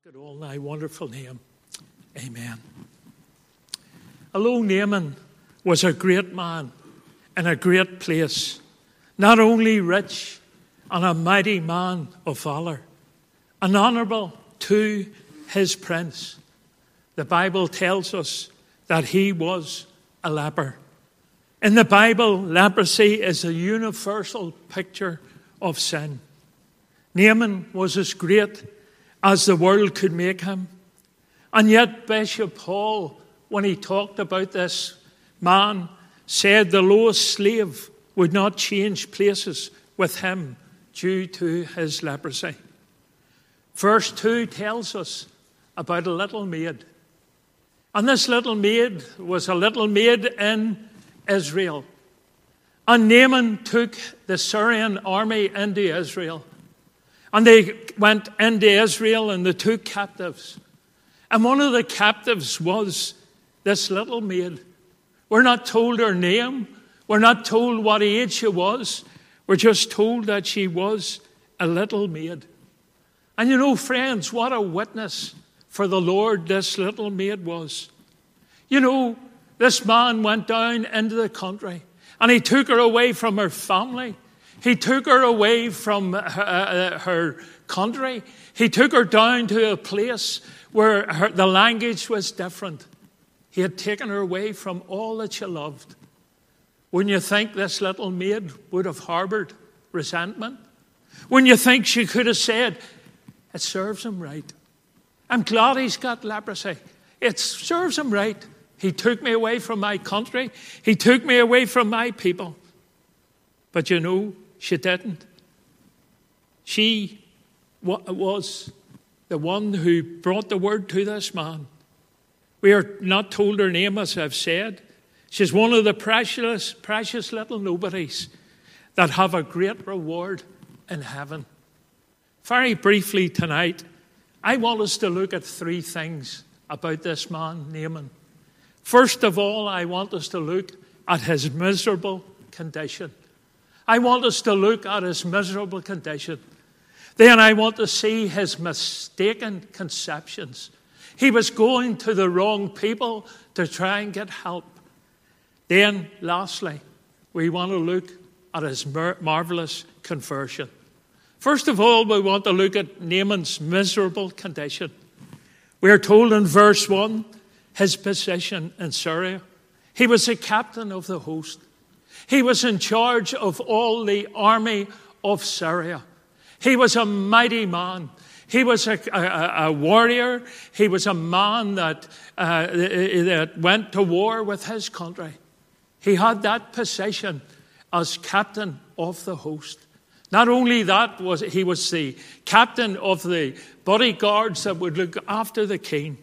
Good all thy wonderful name. Amen. Although Naaman was a great man in a great place, not only rich and a mighty man of valor, and honourable to his prince, the Bible tells us that he was a leper. In the Bible, leprosy is a universal picture of sin. Naaman was as great as the world could make him. And yet Bishop Paul, when he talked about this man, said the lowest slave would not change places with him due to his leprosy. Verse 2 tells us about a little maid. And this little maid was a little maid in Israel. And Naaman took the Syrian army into Israel. And they went into Israel and they took captives. And one of the captives was this little maid. We're not told her name. We're not told what age she was. We're just told that she was a little maid. And you know, friends, what a witness for the Lord this little maid was. You know, this man went down into the country and he took her away from her family. He took her away from her country. He took her down to a place where the language was different. He had taken her away from all that she loved. Wouldn't you think this little maid would have harboured resentment? Wouldn't you think she could have said, it serves him right. I'm glad he's got leprosy. It serves him right. He took me away from my country. He took me away from my people. But you know, she didn't. She was the one who brought the word to this man. We are not told her name, as I've said. She's one of the precious little nobodies that have a great reward in heaven. Very briefly tonight, I want us to look at three things about this man, Naaman. First of all, I want us to look at his miserable condition. I want us to look at his miserable condition. Then I want to see his mistaken conceptions. He was going to the wrong people to try and get help. Then, lastly, we want to look at his marvelous conversion. First of all, we want to look at Naaman's miserable condition. We are told in verse 1, his position in Syria. He was the captain of the host. He was in charge of all the army of Syria. He was a mighty man. He was a warrior. He was a man that went to war with his country. He had that position as captain of the host. Not only that, he was the captain of the bodyguards that would look after the king.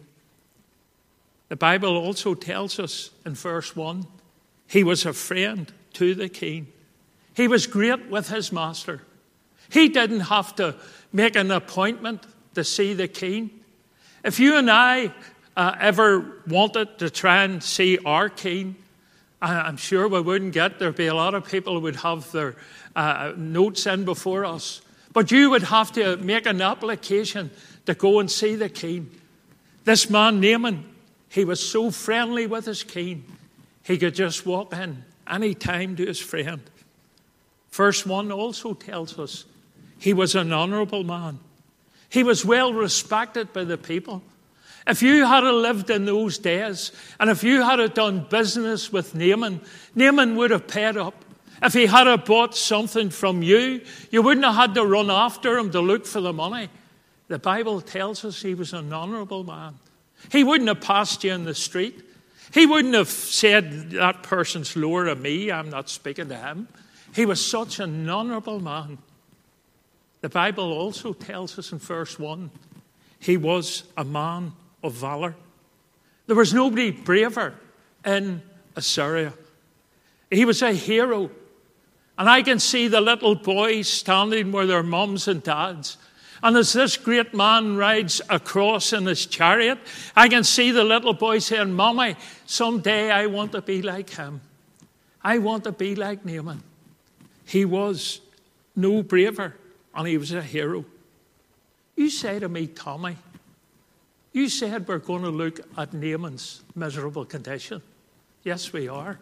The Bible also tells us in verse 1, he was a friend to the king. He was great with his master. He didn't have to make an appointment to see the king. If you and I ever wanted to try and see our king, I'm sure we wouldn't get. There'd be a lot of people who would have their notes in before us. But you would have to make an application to go and see the king. This man, Naaman, he was so friendly with his king, he could just walk in any time to his friend. Verse 1 also tells us he was an honourable man. He was well respected by the people. If you had lived in those days, and if you had done business with Naaman, Naaman would have paid up. If he had bought something from you, you wouldn't have had to run after him to look for the money. The Bible tells us he was an honourable man. He wouldn't have passed you in the street. He wouldn't have said, that person's lower than me, I'm not speaking to him. He was such an honourable man. The Bible also tells us in verse 1, he was a man of valour. There was nobody braver in Assyria. He was a hero. And I can see the little boys standing with their mums and dads. And as this great man rides across in his chariot, I can see the little boy saying, Mommy, someday I want to be like him. I want to be like Naaman. He was no braver, and he was a hero. You say to me, Tommy, You said we're going to look at Naaman's miserable condition. Yes, we are.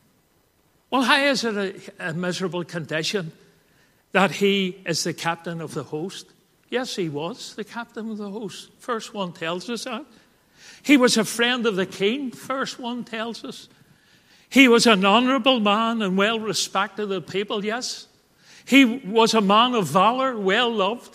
Well, how is it a miserable condition that he is the captain of the host? Yes, he was the captain of the host. Verse 1 tells us that. He was a friend of the king, verse 1 tells us. He was an honourable man and well respected of the people, yes. He was a man of valour, well loved.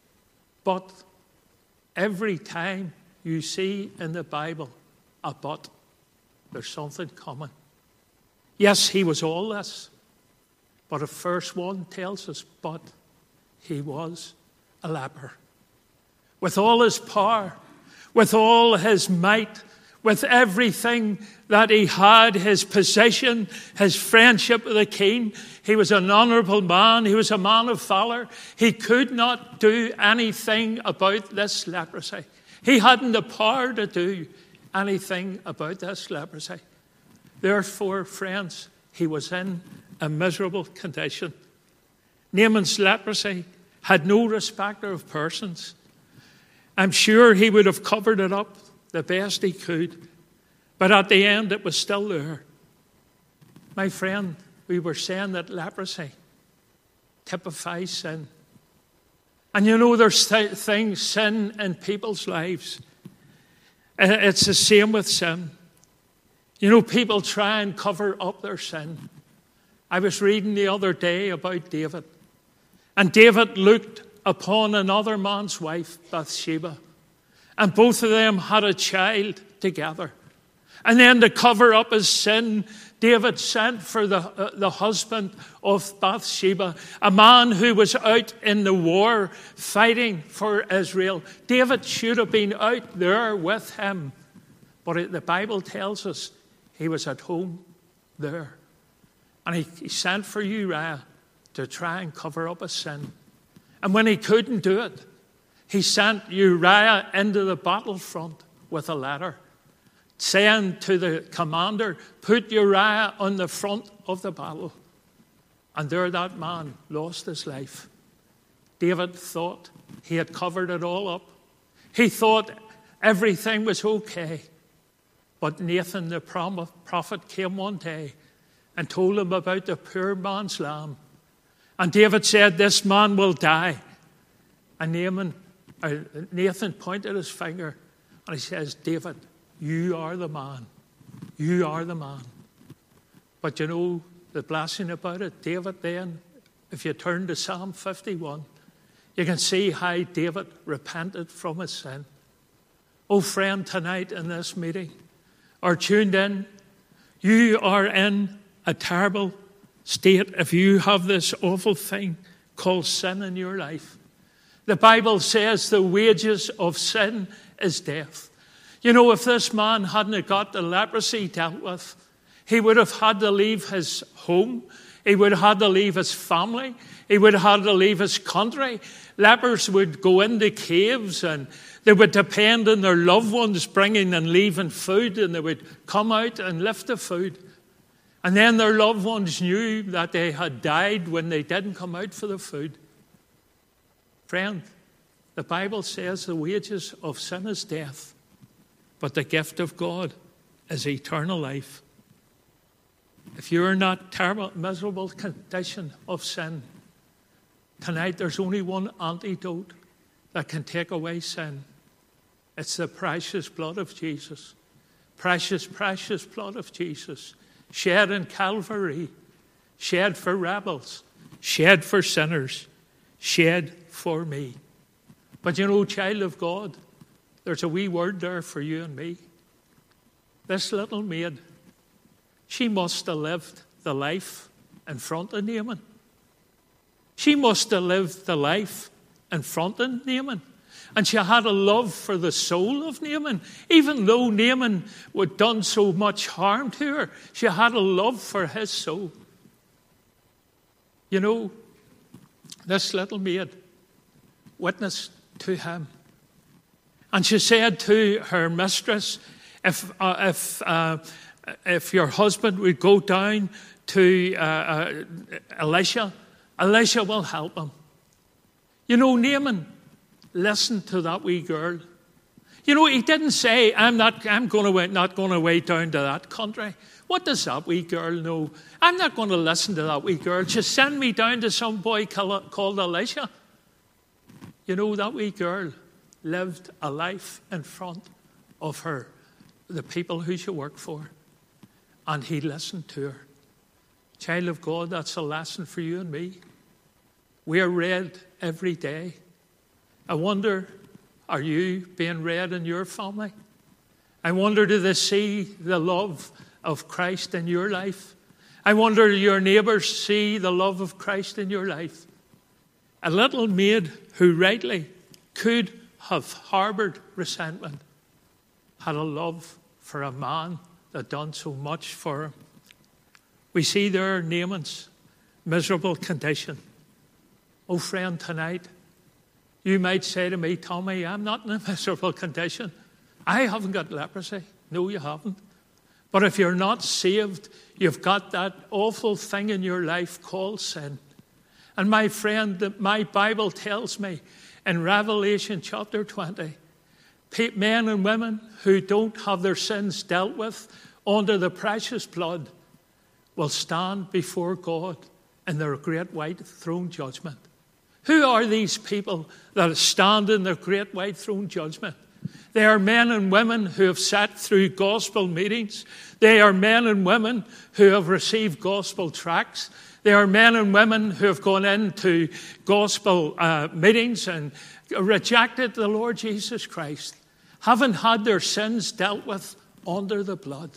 But every time you see in the Bible a but, there's something coming. Yes, he was all this. But if verse 1 tells us, but he was a leper. With all his power, with all his might, with everything that he had, his position, his friendship with the king, he was an honourable man, he was a man of valour. He could not do anything about this leprosy. He hadn't the power to do anything about this leprosy. Therefore, friends, he was in a miserable condition. Naaman's leprosy had no respecter of persons. I'm sure he would have covered it up the best he could, but at the end it was still there. My friend, we were saying that leprosy typifies sin. And you know, there's things, sin in people's lives. It's the same with sin. You know, people try and cover up their sin. I was reading the other day about David. And David looked upon another man's wife, Bathsheba. And both of them had a child together. And then to cover up his sin, David sent for the husband of Bathsheba, a man who was out in the war fighting for Israel. David should have been out there with him. But the Bible tells us he was at home there. And he sent for Uriah to try and cover up his sin. And when he couldn't do it, he sent Uriah into the battlefront with a letter saying to the commander, put Uriah on the front of the battle. And there that man lost his life. David thought he had covered it all up. He thought everything was okay. But Nathan the prophet came one day and told him about the poor man's lamb. And David said, this man will die. And Nathan pointed his finger and he says, David, you are the man. You are the man. But you know the blessing about it? David then, if you turn to Psalm 51, you can see how David repented from his sin. Oh friend, tonight in this meeting, or tuned in, you are in a terrible state if you have this awful thing called sin in your life. The Bible says the wages of sin is death. You know, if this man hadn't got the leprosy dealt with, he would have had to leave his home. He would have had to leave his family. He would have had to leave his country. Lepers would go into caves and they would depend on their loved ones bringing and leaving food, and they would come out and lift the food. And then their loved ones knew that they had died when they didn't come out for the food. Friend, the Bible says the wages of sin is death, but the gift of God is eternal life. If you're in that terrible, miserable condition of sin, tonight there's only one antidote that can take away sin. It's the precious blood of Jesus. Precious, precious blood of Jesus. Shed in Calvary. Shed for rebels. Shed for sinners. Shed for me. But you know, child of God, there's a wee word there for you and me. This little maid, she must have lived the life in front of Naaman. She must have lived the life in front of Naaman. And she had a love for the soul of Naaman. Even though Naaman had done so much harm to her, she had a love for his soul. You know, this little maid witnessed to him. And she said to her mistress, if your husband would go down to Elisha, Elisha will help him. You know, Naaman listened to that wee girl. You know, he didn't say, I'm not going away down to that country. What does that wee girl know? I'm not going to listen to that wee girl. Just send me down to some boy called Elisha. You know, that wee girl lived a life in front of her, the people who she worked for. And he listened to her. Child of God, that's a lesson for you and me. We are read every day. I wonder, are you being read in your family? I wonder, do they see the love of Christ in your life? I wonder, do your neighbours see the love of Christ in your life? A little maid who rightly could have harboured resentment had a love for a man that done so much for him. We see there Naaman's miserable condition. Oh, friend, tonight, you might say to me, Tommy, I'm not in a miserable condition. I haven't got leprosy. No, you haven't. But if you're not saved, you've got that awful thing in your life called sin. And my friend, my Bible tells me in Revelation chapter 20, men and women who don't have their sins dealt with under the precious blood will stand before God in their great white throne judgment. Who are these people that stand in their great white throne judgment? They are men and women who have sat through gospel meetings. They are men and women who have received gospel tracts. They are men and women who have gone into gospel meetings and rejected the Lord Jesus Christ, haven't had their sins dealt with under the blood.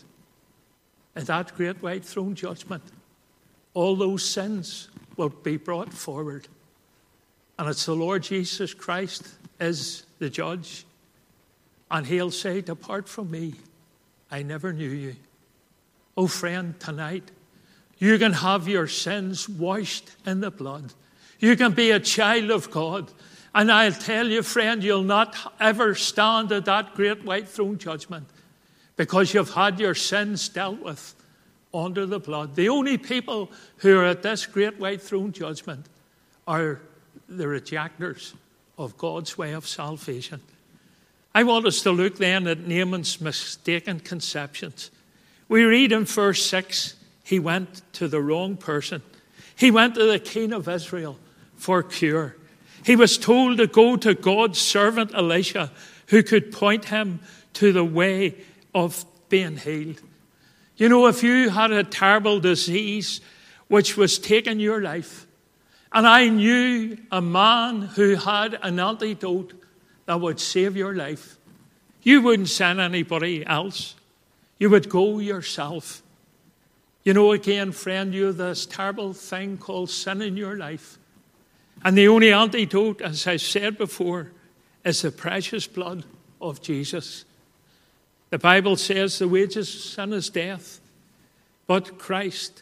In that great white throne judgment, all those sins will be brought forward. And it's the Lord Jesus Christ is the judge. And he'll say, depart from me, I never knew you. Oh friend, tonight, you can have your sins washed in the blood. You can be a child of God. And I'll tell you, friend, you'll not ever stand at that great white throne judgment because you've had your sins dealt with under the blood. The only people who are at this great white throne judgment are the rejectors of God's way of salvation. I want us to look then at Naaman's mistaken conceptions. We read in verse 6, he went to the wrong person. He went to the king of Israel for cure. He was told to go to God's servant Elisha, who could point him to the way of being healed. You know, if you had a terrible disease which was taking your life, and I knew a man who had an antidote that would save your life, you wouldn't send anybody else. You would go yourself. You know, again, friend, you have this terrible thing called sin in your life. And the only antidote, as I said before, is the precious blood of Jesus. The Bible says the wages of sin is death, but Christ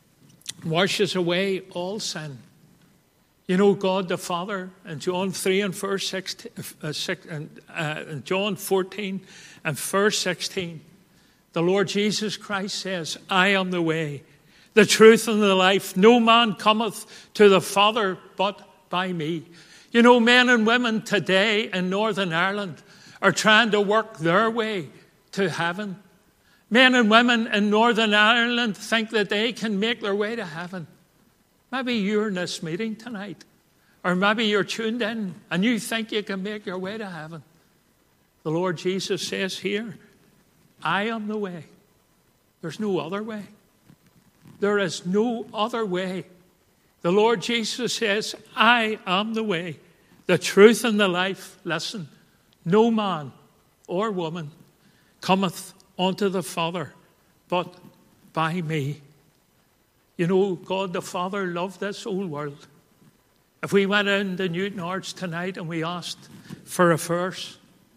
washes away all sin. You know, God the Father in John 3 and verse 16, John 14 and verse 16, the Lord Jesus Christ says, I am the way, the truth and the life. No man cometh to the Father but by me. You know, men and women today in Northern Ireland are trying to work their way to heaven. Men and women in Northern Ireland think that they can make their way to heaven. Maybe you're in this meeting tonight, or maybe you're tuned in and you think you can make your way to heaven. The Lord Jesus says here, I am the way. There's no other way. There is no other way. The Lord Jesus says, I am the way, the truth and the life. Listen, no man or woman cometh unto the Father but by me. You know, God the Father loved this whole world. If we went into Newton Arts tonight and we asked for a verse,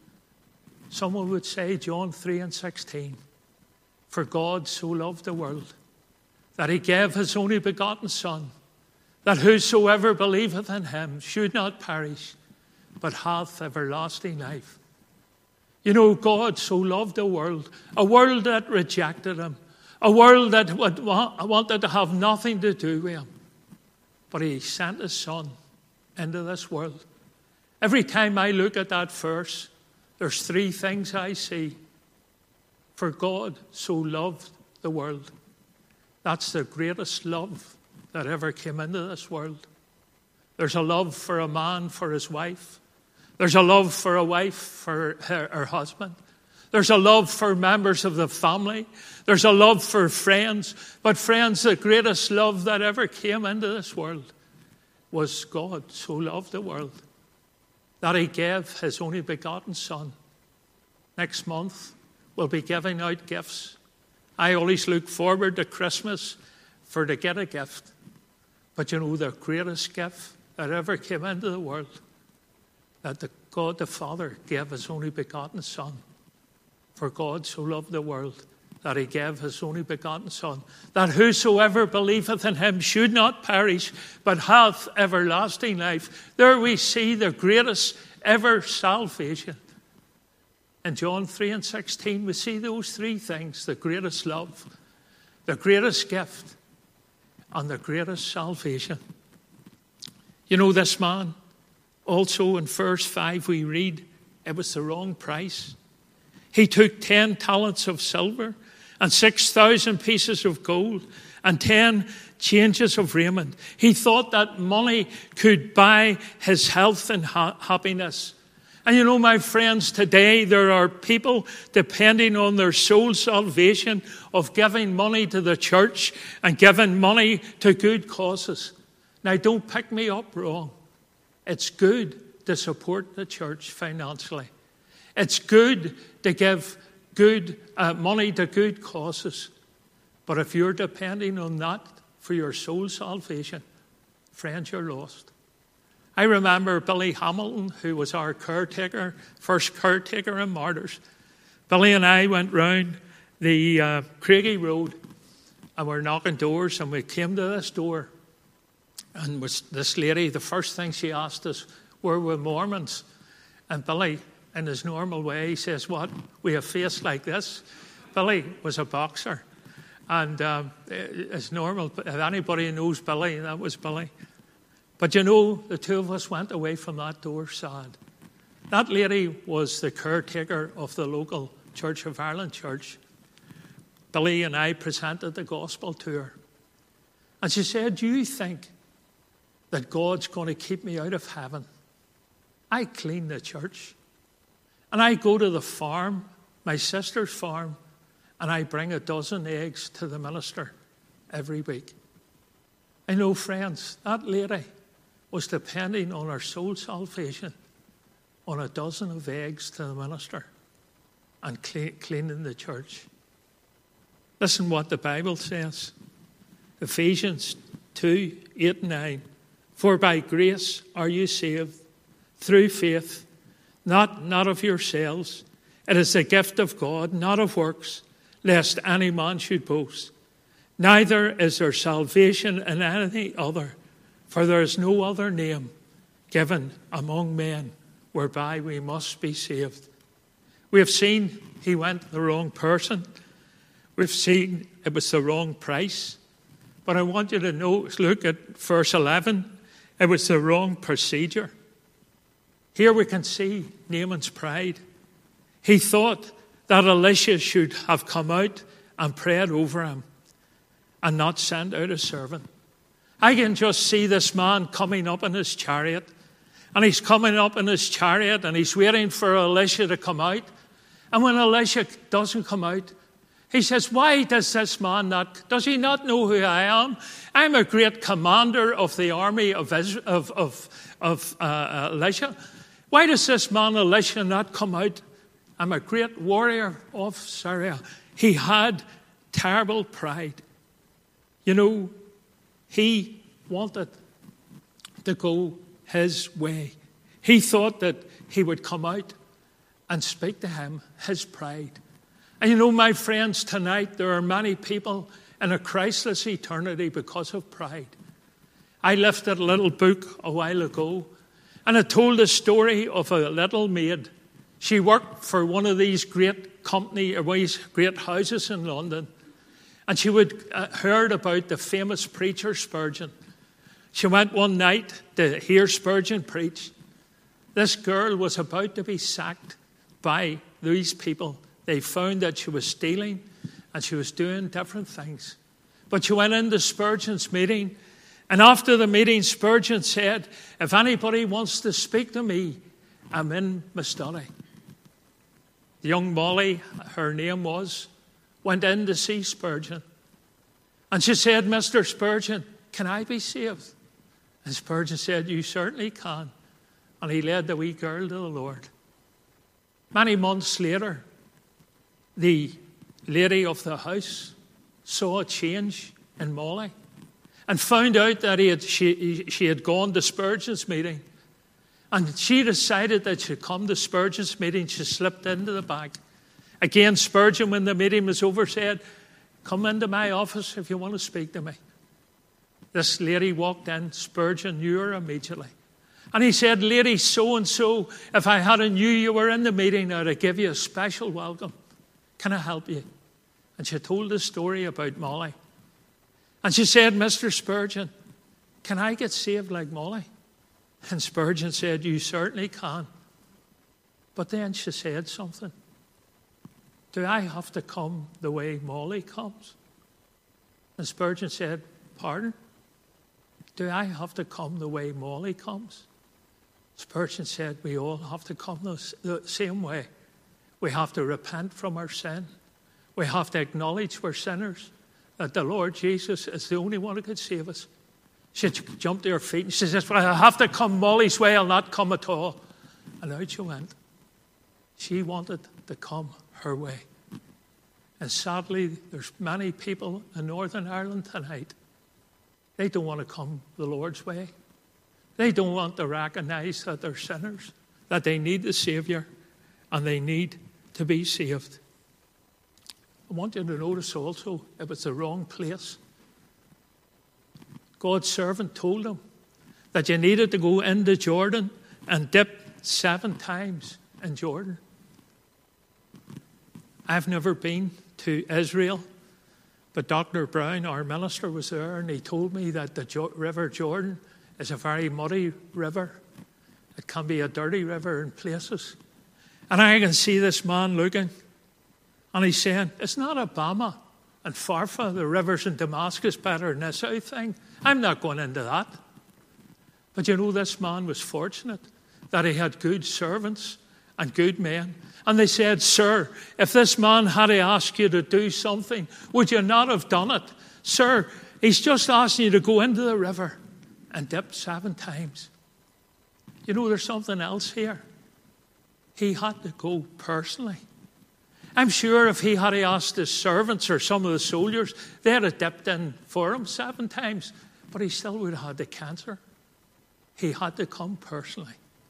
someone would say John 3 and 16. For God so loved the world that he gave his only begotten Son, that whosoever believeth in him should not perish, but hath everlasting life. You know, God so loved the world, a world that rejected him, a world that wanted to have nothing to do with him. But he sent his Son into this world. Every time I look at that verse, there's three things I see. For God so loved the world. That's the greatest love that ever came into this world. There's a love for a man for his wife. There's a love for a wife for her husband. There's a love for members of the family. There's a love for friends. But friends, the greatest love that ever came into this world was God so loved the world that he gave his only begotten Son. Next month, we'll be giving out gifts. I always look forward to Christmas to get a gift. But you know, the greatest gift that ever came into the world, that God the Father gave his only begotten Son. For God so loved the world that he gave his only begotten Son, that whosoever believeth in him should not perish, but hath everlasting life. There we see the greatest ever salvation. In John 3:16, we see those three things: the greatest love, the greatest gift, and the greatest salvation. You know, this man, also in verse 5 we read, it was the wrong price. He took 10 talents of silver and 6,000 pieces of gold and 10 changes of raiment. He thought that money could buy his health and happiness. And you know, my friends, today there are people depending on their soul salvation of giving money to the church and giving money to good causes. Now, don't pick me up wrong. It's good to support the church financially. It's good to give good money to good causes. But if you're depending on that for your soul salvation, friends, you're lost. I remember Billy Hamilton, who was our caretaker, first caretaker in Martyrs. Billy and I went round the Craigie Road and we're knocking doors, and we came to this door. And this lady, the first thing she asked us, were we Mormons? And Billy, in his normal way, he says, what, we have face like this? Billy was a boxer. And it's normal. If anybody knows Billy, that was Billy. But you know, the two of us went away from that door sad. That lady was the caretaker of the local Church of Ireland church. Billy and I presented the gospel to her. And she said, do you think that God's going to keep me out of heaven? I clean the church. And I go to the farm, my sister's farm, and I bring a dozen eggs to the minister every week. I know, friends, that lady was depending on her soul salvation on a dozen of eggs to the minister and cleaning the church. Listen what the Bible says. Ephesians 2:8-9. For by grace are you saved, through faith, not of yourselves. It is a gift of God, not of works, lest any man should boast. Neither is there salvation in any other, for there is no other name given among men whereby we must be saved. We have seen he went the wrong person. We've seen it was the wrong price. But I want you to look at verse 11. It was the wrong procedure. Here we can see Naaman's pride. He thought that Elisha should have come out and prayed over him and not send out a servant. I can just see this man coming up in his chariot. And he's coming up in his chariot and he's waiting for Elisha to come out. And when Elisha doesn't come out, he says, why does this man not, does he not know who I am? I'm a great commander of the army of Elisha. Why does this man Elisha not come out? I'm a great warrior of Syria. He had terrible pride. You know, he wanted to go his way. He thought that he would come out and speak to him, his pride. And you know, my friends, tonight there are many people in a Christless eternity because of pride. I lifted a little book a while ago and it told the story of a little maid. She worked for one of these great company, or these great houses in London. And she would heard about the famous preacher Spurgeon. She went one night to hear Spurgeon preach. This girl was about to be sacked by these people. They found that she was stealing and she was doing different things. But she went into Spurgeon's meeting, and after the meeting, Spurgeon said, if anybody wants to speak to me, I'm in my study. The young Molly, her name was, went in to see Spurgeon. And she said, Mr. Spurgeon, can I be saved? And Spurgeon said, you certainly can. And he led the wee girl to the Lord. Many months later, the lady of the house saw a change in Molly and found out that she had gone to Spurgeon's meeting. And she decided that she'd come to Spurgeon's meeting. She slipped into the back. Again, Spurgeon, when the meeting was over, said, come into my office if you want to speak to me. This lady walked in. Spurgeon knew her immediately. And he said, lady so-and-so, if I hadn't knew you were in the meeting, I'd have give you a special welcome. Can I help you? And she told the story about Molly. And she said, Mr. Spurgeon, can I get saved like Molly? And Spurgeon said, you certainly can. But then she said something. Do I have to come the way Molly comes? And Spurgeon said, pardon? Do I have to come the way Molly comes? Spurgeon said, we all have to come the same way. We have to repent from our sin. We have to acknowledge we're sinners, that the Lord Jesus is the only one who could save us. She jumped to her feet and she says, well, I have to come Molly's way, I'll not come at all. And out she went. She wanted to come her way. And sadly, there's many people in Northern Ireland tonight. They don't want to come the Lord's way. They don't want to recognize that they're sinners, that they need the Saviour, and they need to be saved. I want you to notice also, it was the wrong place. God's servant told him that you needed to go into Jordan and dip 7 times in Jordan. I've never been to Israel, but Dr. Brown, our minister, was there, and he told me that the River Jordan is a very muddy river. It can be a dirty river in places. And I can see this man looking, and he's saying, it's not Obama and Farfa, the rivers in Damascus, better than this thing. I'm not going into that. But you know, this man was fortunate that he had good servants and good men. And they said, sir, if this man had asked you to do something, would you not have done it? Sir, he's just asking you to go into the river and dip 7 times. You know, there's something else here. He had to go personally. I'm sure if he had asked his servants or some of the soldiers, they'd have dipped in for him 7 times, but he still would have had the cancer. He had to come personally.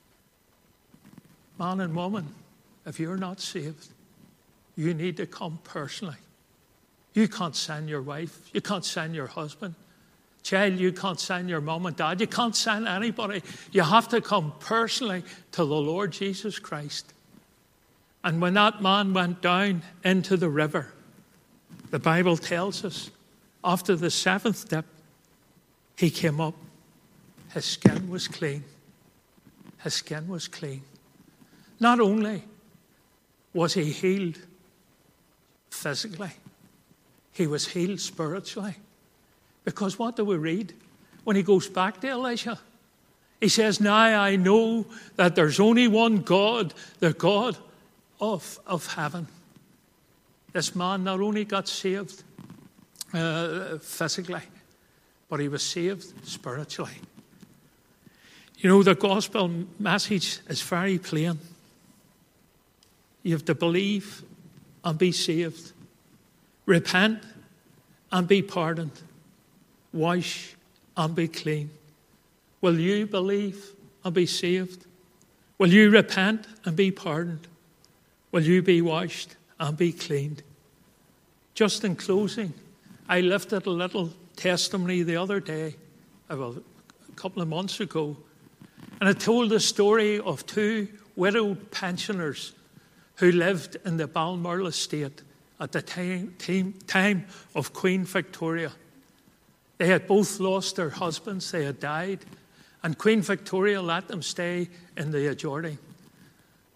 Man and woman, if you're not saved, you need to come personally. You can't send your wife. You can't send your husband. Child, you can't send your mom and dad. You can't send anybody. You have to come personally to the Lord Jesus Christ. And when that man went down into the river, the Bible tells us, after the 7th dip, he came up. His skin was clean. His skin was clean. Not only was he healed physically, he was healed spiritually. Because what do we read when he goes back to Elisha? He says, now I know that there's only one God, the God of heaven. This man not only got saved physically, but he was saved spiritually. You know, the gospel message is very plain. You have to believe and be saved. Repent and be pardoned. Wash and be clean. Will you believe and be saved? Will you repent and be pardoned? Will you be washed and be cleaned? Just in closing, I lifted a little testimony the other day, a couple of months ago, and it told the story of 2 widowed pensioners who lived in the Balmoral estate at the time of Queen Victoria. They had both lost their husbands, they had died, and Queen Victoria let them stay in the adjoining.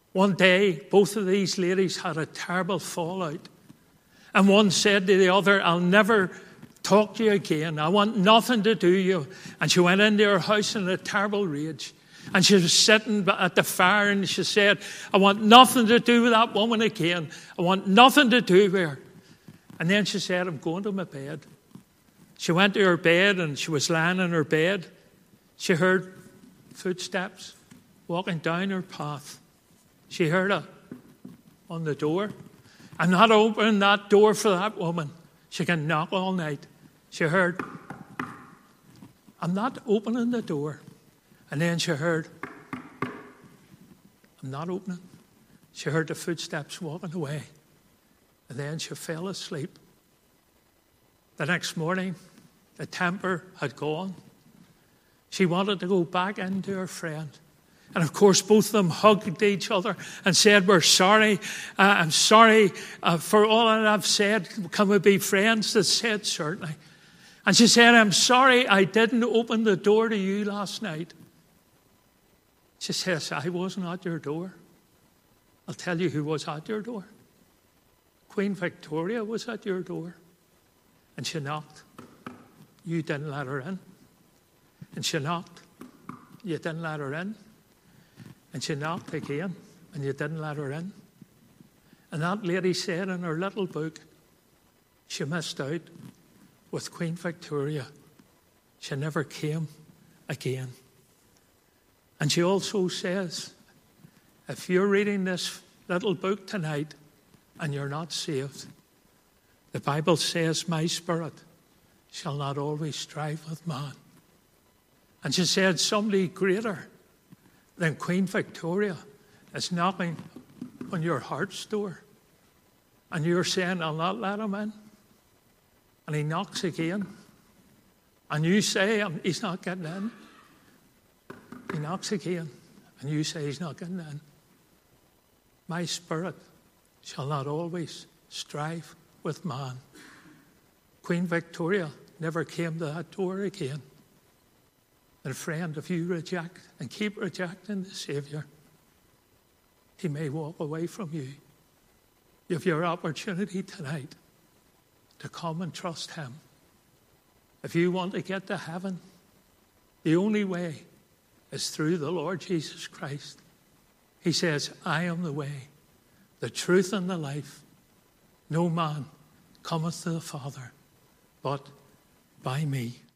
One day, both of these ladies had a terrible fallout. And one said to the other, I'll never talk to you again. I want nothing to do with you. And she went into her house in a terrible rage. And she was sitting at the fire and she said, I want nothing to do with that woman again. I want nothing to do with her. And then she said, I'm going to my bed. She went to her bed and she was lying in her bed. She heard footsteps walking down her path. She heard it on the door. I'm not opening that door for that woman. She can knock all night. She heard, I'm not opening the door. And then she heard, I'm not opening. She heard the footsteps walking away. And then she fell asleep. The next morning, the temper had gone. She wanted to go back into her friend. And of course, both of them hugged each other and said, we're sorry. I'm sorry for all that I've said. Can we be friends? They said, certainly. And she said, I'm sorry I didn't open the door to you last night. She says, I wasn't at your door. I'll tell you who was at your door. Queen Victoria was at your door. And she knocked. You didn't let her in. And she knocked. You didn't let her in. And she knocked again. And you didn't let her in. And that lady said in her little book, she missed out with Queen Victoria. She never came again. And she also says, if you're reading this little book tonight and you're not saved, the Bible says, my spirit shall not always strive with man. And she said, somebody greater than Queen Victoria is knocking on your heart's door. And you're saying, I'll not let him in. And he knocks again. And you say, he's not getting in. He knocks again, and you say he's not getting in. My spirit shall not always strive with man. Queen Victoria never came to that door again. And friend, if you reject and keep rejecting the Saviour, he may walk away from you. You have your opportunity tonight to come and trust him. If you want to get to heaven, the only way is through the Lord Jesus Christ. He says, I am the way, the truth, and the life. No man cometh to the Father but by me.